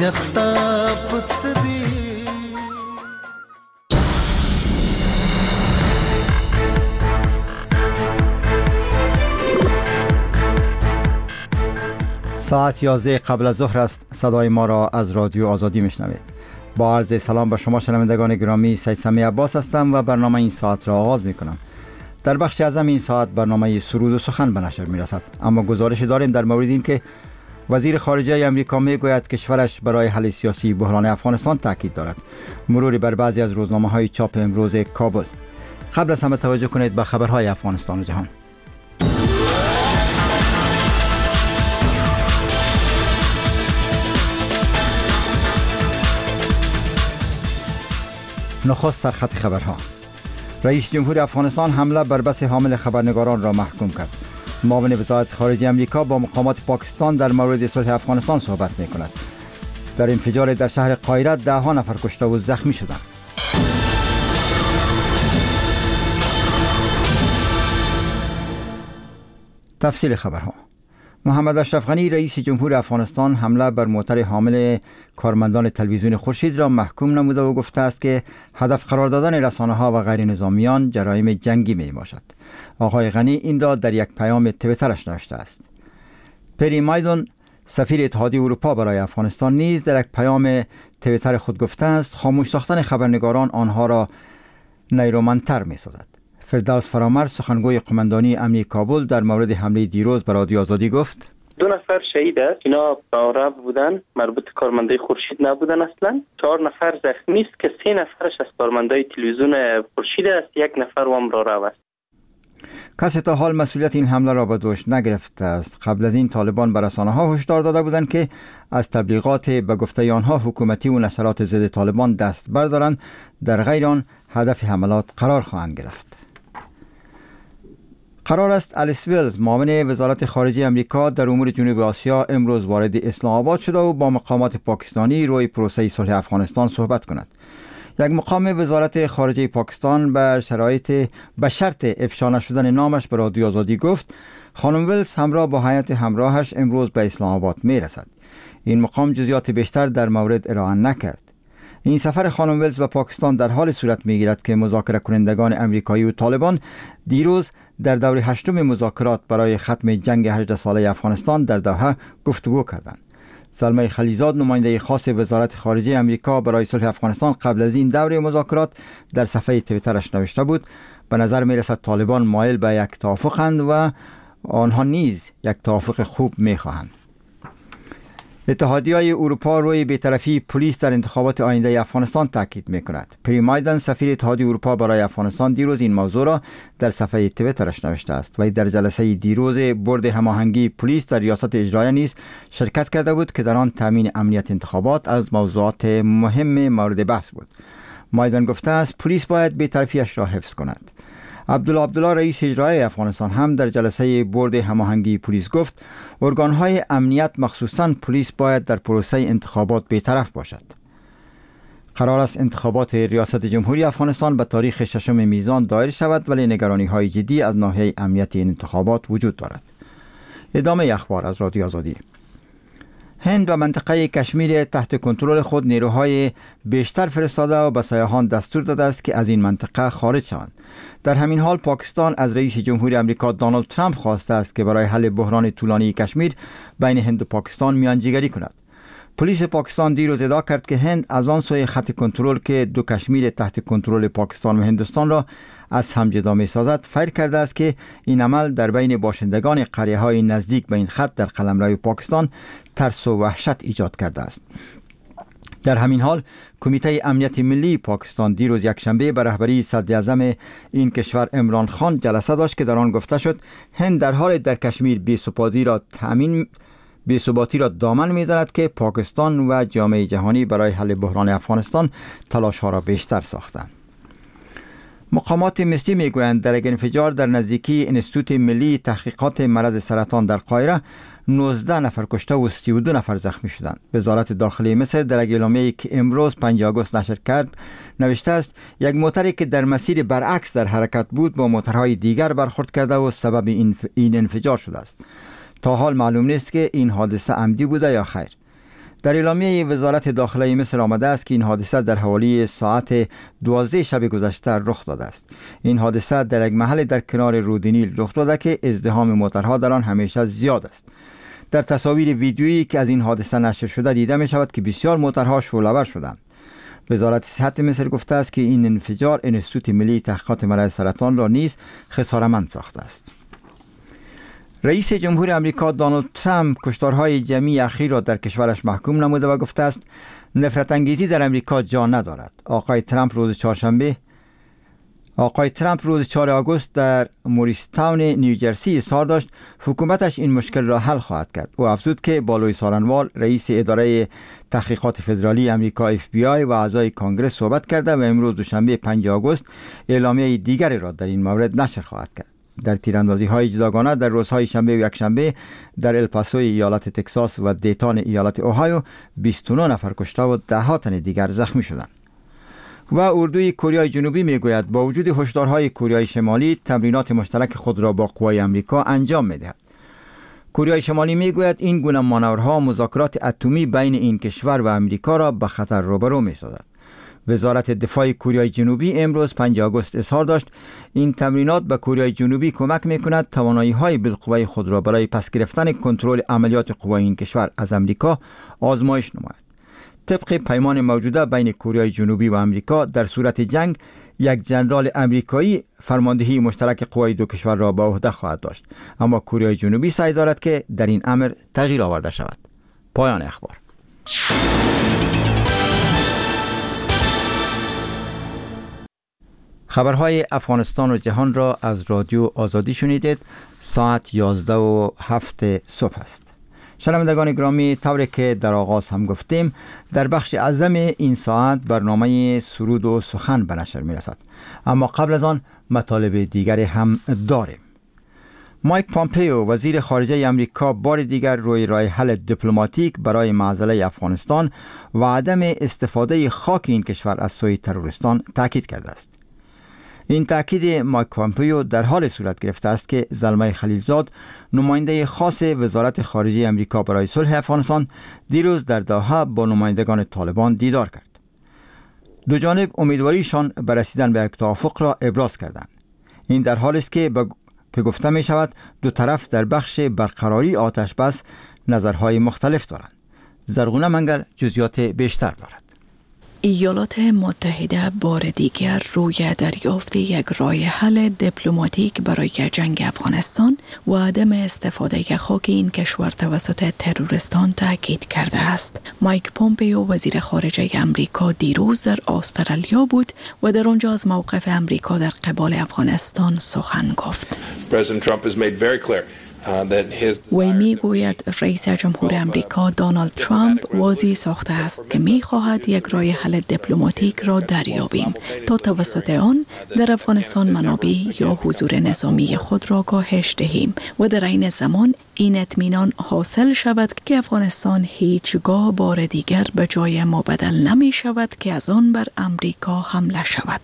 یختا پتسدی ساعت 11 قبل از ظهر است. صدای ما را از رادیو آزادی میشنوید. با عرض سلام به شما شنوندگان گرامی، سید سمی عباس هستم و برنامه این ساعت را آغاز میکنم. در بخش اعظم این ساعت برنامه سرود و سخن به نشر میرسد، اما گزارش داریم در مورد این که وزیر خارجه امریکا میگوید کشورش برای حل سیاسی بحران افغانستان تاکید دارد. مروری بر بعضی از روزنامه‌های چاپ امروز کابل. قبل از همه توجه کنید به خبرهای افغانستان و جهان. نخست سرخط خبرها. رئیس جمهور افغانستان حمله بر بس حامل خبرنگاران را محکوم کرد. معاون وزارت خارجه امریکا با مقامات پاکستان در مورد صلح افغانستان صحبت می‌کند. در انفجار در شهر قاهره 10 نفر کشته و زخمی شدند. تفصیل خبرها. محمد اشرف غنی رئیس جمهور افغانستان حمله بر موتر حامل کارمندان تلویزیون خورشید را محکوم نموده و گفته است که هدف قرار دادن رسانه‌ها و غیر نظامیان جرایم جنگی می باشد. آقای غنی این را در یک پیام توییترش نوشته است. پری مایدون سفیر اتحادیه اروپا برای افغانستان نیز در یک پیام توییتر خود گفته است خاموش ساختن خبرنگاران آنها را نیرومندتر می سازد. فردوس فرامرز سخنگوی قماندانی امنیتی کابل در مورد حمله دیروز بر رادیو آزادی گفت 2 نفر شهید است. اینا باوره بودن، مربوط کارمندای خورشید نبودن اصلا. 4 نفر زخمی است که 3 نفرش از کارمندای تلویزیون خورشید است، 1 نفر هم راه است. کسی تا حال مسئولیت این حمله را به دوش نگرفته است. قبل از این طالبان به رسانه‌ها هشدار داده بودند که از تبلیغات به گفته آنها حکومتی و نشرات ضد طالبان دست بردارند، در غیر آن هدف حملات قرار خواهند گرفت. قرار است الیس ویلز معاون وزارت خارجه امریکا در امور جنوب آسیا امروز وارد اسلام آباد شده و با مقامات پاکستانی روی پروسه صلح افغانستان صحبت کند. یک مقام وزارت خارجه پاکستان به شرط افشا نشدن نامش به رادیو آزادی گفت خانم ویلز همراه با هیئت همراهش امروز به اسلام آباد می رسد. این مقام جزئیات بیشتر در مورد ارائه نکرد. این سفر خانم ویلز به پاکستان در حال صورت می‌گیرد که مذاکره کنندگان امریکایی و طالبان دیروز در دور 8 مذاکرات برای ختم جنگ 18 ساله افغانستان در دوحه گفتگو کردند. سلمى خلیزاد نماینده خاص وزارت خارجه امریکا برای صلح افغانستان قبل از این دوره مذاکرات در صفحه توییترش نوشته بود به نظر می‌رسد طالبان مایل به یک توافقند و آنها نیز یک توافق خوب می‌خواهند. اتحادیه اروپا روی بی‌طرفی پلیس در انتخابات آینده افغانستان تاکید می‌کند. پری مایدن سفیر اتحادیه اروپا برای افغانستان دیروز این موضوع را در صفحه توییترش نوشته است و در جلسه دیروز بورد هماهنگی پلیس در ریاست اجرایی نیز شرکت کرده بود که در آن تامین امنیت انتخابات از موضوعات مهم مورد بحث بود. مایدن گفته است پلیس باید بی‌طرفی‌اش را حفظ کند. عبدالله رئیس اجرایی افغانستان هم در جلسه بورد هماهنگی پلیس گفت ارگان‌های امنیت مخصوصاً پلیس باید در پروسه انتخابات بی‌طرف باشد. قرار است انتخابات ریاست جمهوری افغانستان به تاریخ 6 میزان دایر شود ولی نگرانی‌های جدی از ناحیه امنیت این انتخابات وجود دارد. ادامه اخبار از رادیو آزادی. هند و منطقه کشمیر تحت کنترل خود نیروهای بیشتر فرستاده و به سیاحان دستور داده است که از این منطقه خارج شوند. در همین حال پاکستان از رئیس جمهوری امریکا دونالد ترامپ خواسته است که برای حل بحران طولانی کشمیر بین هند و پاکستان میانجیگری کند. پلیس پاکستان دیروز ادعا کرد که هند از آن سوی خط کنترل که 2 کشمیر تحت کنترل پاکستان و هندوستان را از هم جدا می‌سازد فیر کرده است که این عمل در بین باشندگان قریه‌های نزدیک به این خط در قلمرو پاکستان ترس و وحشت ایجاد کرده است. در همین حال کمیته امنیت ملی پاکستان دیروز یکشنبه به رهبری صدر اعظم این کشور عمران خان جلسه داشت که در آن گفته شد هند در حال در کشمیر بی‌ثباتی را دامن می‌زند که پاکستان و جامعه جهانی برای حل بحران افغانستان تلاش‌ها را بیشتر ساختند. مقامات مصری میگویند در یک انفجار در نزدیکی انستیتوت ملی تحقیقات مرض سرطان در قاهره 19 نفر کشته و 32 نفر زخمی شدند. وزارت داخلی مصر در اعلامیه‌ای که امروز 5 آگوست نشر کرد نوشته است یک موتری که در مسیر برعکس در حرکت بود با موترهای دیگر برخورد کرده و سبب این انفجار شده است. تا حال معلوم نیست که این حادثه عمدی بوده یا خیر. در اعلامیه وزارت داخله مصر آمده است که این حادثه در حوالی ساعت 12 شب گذشته رخ داده است. این حادثه در یک محل در کنار رود نیل رخ داده که ازدحام موتورها در آن همیشه زیاد است. در تصاویر ویدیویی که از این حادثه نشر شده دیده می شود که بسیار موتورها شعله‌ور شدند. وزارت صحت مصر گفته است که این انفجار انستیتوت ملی تحقیقات مرض سرطان را نیز خساره‌مند ساخته است. رئیس جمهور آمریکا دونالد ترامپ کشتارهای جمعی اخیر را در کشورش محکوم نموده و گفته است نفرت انگیزی در آمریکا جا ندارد. آقای ترامپ روز 4 آگوست در موریستاون نیوجرسی اظهار داشت حکومتش این مشکل را حل خواهد کرد. او افزود که با لویس سارنوال رئیس اداره تحقیقات فدرالی آمریکا FBI و اعضای کنگره صحبت کرده و امروز دوشنبه 5 آگوست اعلامیه دیگری را در این مورد نشر خواهد کرد. در تیراندازی‌های جداگانه در روزهای شنبه و یکشنبه در الپاسو ایالت تگزاس و دیتان ایالت اوهایو 29 نفر کشته و ده‌ها تن دیگر زخمی شدند. و اردوی کره جنوبی میگوید با وجود هشدارهای کره شمالی تمرینات مشترک خود را با قوای آمریکا انجام می‌دهد. کره شمالی میگوید این گونه مانورها مذاکرات اتمی بین این کشور و آمریکا را به خطر روبرو می‌سازد. وزارت دفاع کره جنوبی امروز 5 آگوست اظهار داشت این تمرینات به کره جنوبی کمک می‌کند توانایی‌های بالقوه خود را برای پس گرفتن کنترل عملیات قوای این کشور از آمریکا آزمایش نماید. طبق پیمان موجوده بین کره جنوبی و آمریکا در صورت جنگ یک ژنرال آمریکایی فرماندهی مشترک قوای دو کشور را به عهده خواهد داشت، اما کره جنوبی سعی دارد که در این امر تغییر آورده شود. پایان اخبار. خبرهای افغانستان و جهان را از رادیو آزادی شنیدید. ساعت 11:07 صبح است. شنوندگان گرامی، طوری که در آغاز هم گفتیم در بخش اعظم این ساعت برنامه سرود و سخن به نشر می رسد، اما قبل از آن مطالب دیگری هم داریم. مایک پامپیو وزیر خارجه آمریکا بار دیگر روی راه حل دیپلماتیک برای معضله افغانستان و عدم استفاده خاک این کشور از سوی تروریستان تاکید کرده است. این تاکید مایک پامپیو در حال صورت گرفته است که زلمه خلیلزاد نماینده خاص وزارت خارجه آمریکا برای صلح افغانستان دیروز در دوحه با نمایندگان طالبان دیدار کرد. دو جانب امیدواریشان به رسیدن به یک توافق را ابراز کردند. این در حالی است که گفته می شود دو طرف در بخش برقراری آتش بس نظرهای مختلف دارند. زرغونه منگر جزئیات بیشتر دارد. ایالات متحده بار دیگر روی دریافت یک راه حل دیپلماتیک برای جنگ افغانستان و عدم استفاده خاک این کشور توسط تروریستان تاکید کرده است. مایک پومپیو وزیر خارجه آمریکا دیروز در استرالیا بود و در آنجا از موقف آمریکا در قبال افغانستان سخن گفت. وی میگوید رئیس جمهور آمریکا دونالد ترامپ واضح ساخته است که میخواهد یک راه حل دیپلماتیک را دریابیم تا توسط آن در افغانستان منابع یا حضور نظامی خود را کاهش دهیم و در عین زمان این اطمینان حاصل شود که افغانستان هیچگاه بار دیگر به جای ما بدل نمی شود که از آن بر آمریکا حمله شود.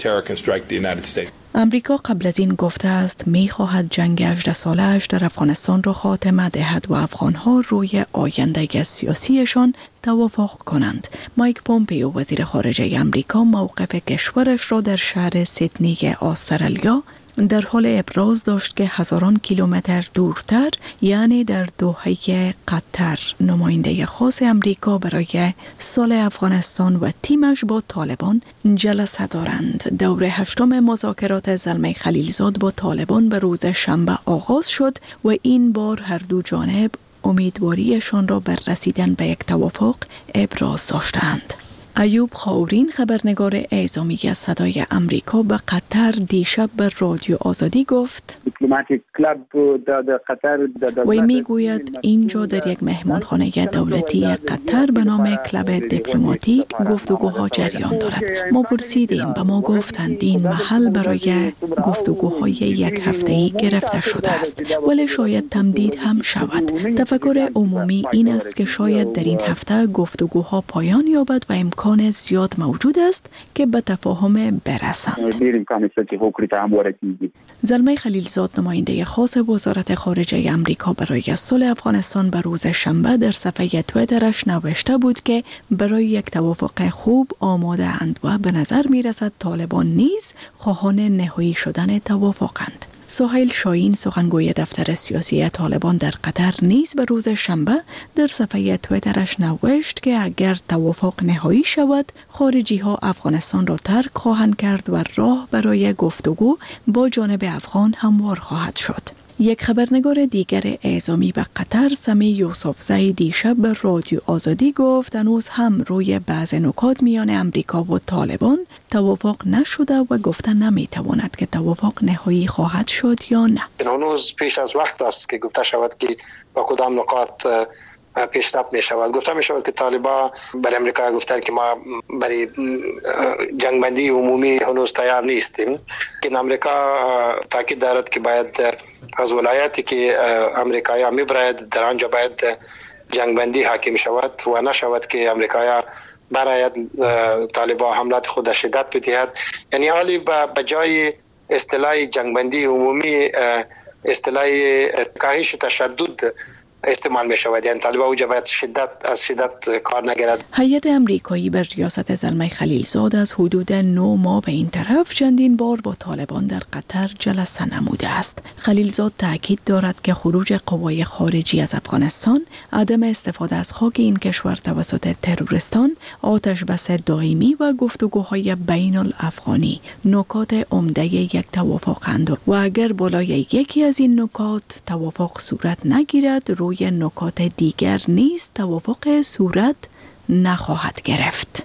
آمریکا قبل از این گفته است می خواهد جنگ 18 ساله‌اش در افغانستان را خاتمه دهد و افغانها روی آینده سیاسیشان توافق کنند. مایک پومپیو وزیر خارجه آمریکا موقف کشورش را در شهر سیدنی استرالیا در حال ابراز داشت که هزاران کیلومتر دورتر یعنی در دوحه قطر نماینده خاص آمریکا برای صلح افغانستان و تیمش با طالبان جلسه دارند. دوره هشتم مذاکرات زلمه خلیلزاد با طالبان به روز شنبه آغاز شد و این بار هر دو جانب امیدواریشان را بر رسیدن به یک توافق ابراز داشتند. ایوب خاورین خبرنگار اعزامی از صدای آمریکا به قطر دیشب به رادیو آزادی گفت وی میگوید اینجا در یک مهمانخانه دولتی قطر به نام کلب دیپلماتیک گفتگوها جریان دارد. ما پرسیدیم و ما گفتند این محل برای گفتگوهای یک هفته‌ای گرفته شده است ولی شاید تمدید هم شود. تفکر عمومی این است که شاید در این هفته گفتگوها پایان یابد و امکان امکان زیاد موجود است که به تفاهم برسند. ډیر امکان است چې هوکړې ته هم ورسیږي. زلمه خلیلزاد نماینده خاص وزارت خارجه امریکا برای صلح افغانستان به روز شنبه در صفحه توییترش نوشته بود که برای یک توافق خوب آماده اند و به نظر می رسد طالبان نیز خواهان نهایی شدن توافقند. سهیل شاهین سخنگوی دفتر سیاسی طالبان در قطر نیز به روز شنبه در صفحه توییترش نوشت که اگر توافق نهایی شود خارجی ها افغانستان را ترک خواهند کرد و راه برای گفتگو با جانب افغان هموار خواهد شد. یک خبرنگار دیگر اعزامی به قطر سمی یوسفزئی دیشب به رادیو آزادی گفت هنوز هم روی بعض نکات میان امریکا و طالبان توافق نشده و گفته نمیتواند که توافق نهایی خواهد شد یا نه. هنوز پیش از وقت است که گفته شود که با کدام نکات پیشرفت می شود. گفته می شود که طالبان بر امریکا گفتند که ما برای جنگ بندی عمومی هنوز تیار نیستیم، که امریکا تاکید دارد که باید از ولایتی که امریکایی‌ها میبرند در آنجا باید جنگ بندی حاکم شود و نشود که امریکایی‌ها برای طالبان حملات خود شدت بدهد. یعنی حالی به جای اصطلاح جنگ بندی عمومی اصطلاح کاهش تشدد استعمال می شود. یعنی طالبان اوجا باید از شدت کار نگیرد. هیئت امریکایی بر ریاست زلمه خلیلزاد از حدود 9 ماه به این طرف چندین بار با طالبان در قطر جلسه نموده است. خلیلزاد تاکید دارد که خروج قوای خارجی از افغانستان، عدم استفاده از خاک این کشور توسط تروریستان، آتش بس دائمی و گفتگوهای بین الافغانی نکات عمده یک توافقند و اگر بالای یکی از این نکات توافق صورت نگیرد روی نکات دیگر نیز توافق صورت نخواهد گرفت.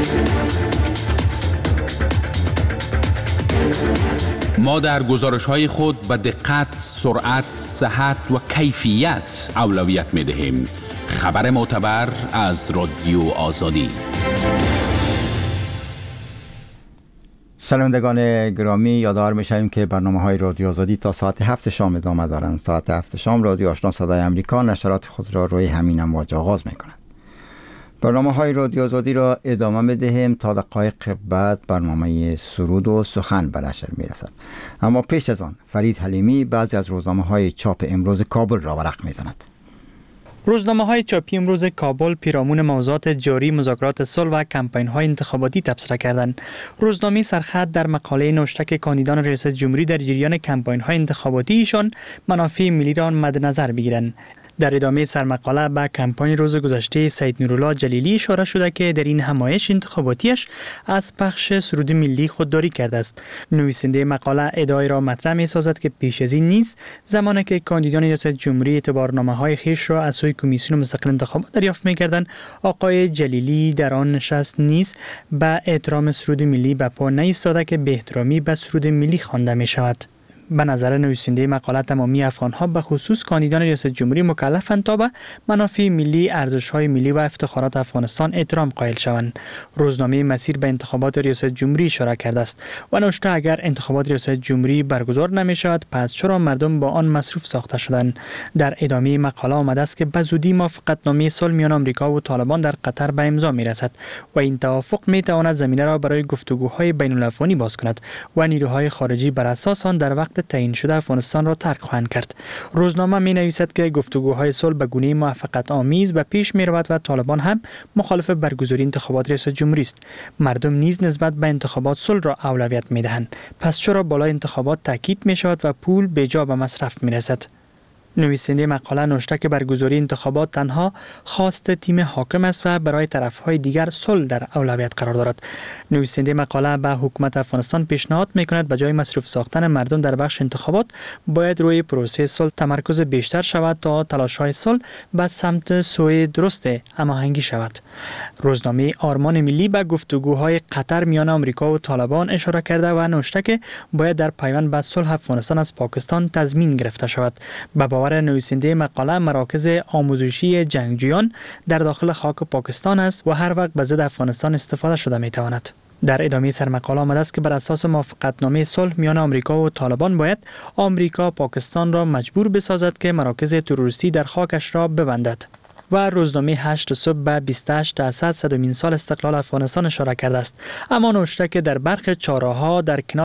ما در گزارش‌های خود به دقت، سرعت، صحت و کیفیت اولویت می‌دهیم. خبر معتبر از رادیو آزادی. شنوندگان گرامی، یادآور می‌شویم که برنامه‌های رادیو آزادی تا ساعت 7 شام ادامه دارند. ساعت 7 شام رادیو آشنا صدای آمریکا نشرات خود را روی همین امواج آغاز می‌کند. برنامه‌های رادیو آزادی را ادامه می‌دهیم تا دقایق بعد برنامه سرود و سخن به نشر می‌رسد. اما پیش از آن فرید حلیمی بعضی از روزنامه‌های چاپ امروز کابل را ورق می‌زند. روزنامه‌های چاپی امروز کابل پیرامون موضوعات جاری مذاکرات صلح و کمپین‌های انتخاباتی تبصره کردند. روزنامه سرخط در مقاله نوشته که کاندیدان ریاست جمهوری در جریان کمپین‌های انتخاباتی ایشان منافع ملی را مد نظر بگیرند. در ادامه سرمقاله به کمپین روز گذشته سید نورالله جلیلی اشاره شده که در این همایش انتخاباتیش از پخش سرود ملی خودداری کرده است. نویسنده مقاله ادعای را مطرح می‌سازد که پیش از این نیز زمانی که کاندیدان ریاست جمهوری اعتبارنامه‌های خویش را از سوی کمیسیون مستقل انتخابات دریافت می‌کردند، آقای جلیلی در آن نشست نیز به احترام سرود ملی به پا نایستاده که به احترامی به سرود ملی خوانده می‌شود. به نظر نویسنده مقاله تمامی افغان‌ها به خصوص کاندیدان ریاست جمهوری مکلفند تا به منافع ملی، ارزش‌های ملی و افتخارات افغانستان احترام قائل شوند. روزنامه مسیر به انتخابات ریاست جمهوری اشاره کرده است و نوشته اگر انتخابات ریاست جمهوری برگزار نمی‌شود پس چرا مردم با آن مصروف ساخته شدند؟ در ادامه مقاله آمده است که به زودی موافقتنامه صلح میان آمریکا و طالبان در قطر به امضا می‌رسد و این توافق می‌تواند زمینه را برای گفتگوهای بین‌الافغانی باز کند و نیروهای خارجی بر اساس آن در وقت تعیین شده افغانستان را ترک خواهند کرد. روزنامه می نویسد که گفتگوهای صلح به گونه موافقت آمیز به پیش می رود و طالبان هم مخالف برگزاری انتخابات ریاست جمهوری است. مردم نیز نسبت به انتخابات صلح را اولویت می دهند. پس چرا بالای انتخابات تاکید می شود و پول به جا به مصرف می رسد؟ نویسنده مقاله نوشته که برگزاری انتخابات تنها خواست تیم حاکم است و برای طرفهای دیگر صلح در اولویت قرار دارد. نویسنده مقاله به حکومت افغانستان پیشنهاد می‌کند به جای مصروف ساختن مردم در بخش انتخابات باید روی پروسه صلح تمرکز بیشتر شود تا تلاش‌های صلح به سمت سوی درست هماهنگی شود. روزنامه آرمان ملی به گفتگوهای قطر میان آمریکا و طالبان اشاره کرده و نوشته که باید در پیوند به صلح افغانستان از پاکستان تضمین گرفته شود. به باور نویسنده مقاله مراکز آموزشی جنگجویان در داخل خاک پاکستان است و هر وقت به ضد افغانستان استفاده شده می‌تواند. در ادامه سرمقاله آمده است که بر اساس موافقتنامه صلح میان آمریکا و طالبان باید آمریکا پاکستان را مجبور بسازد که مراکز تروریستی در خاکش را ببندد. و روزنامه 8 صبح به 28 اسد 100مین سال استقلال افغانستان اشاره کرده است. اما نوشته که در برخی چهارراه‌ها در کنار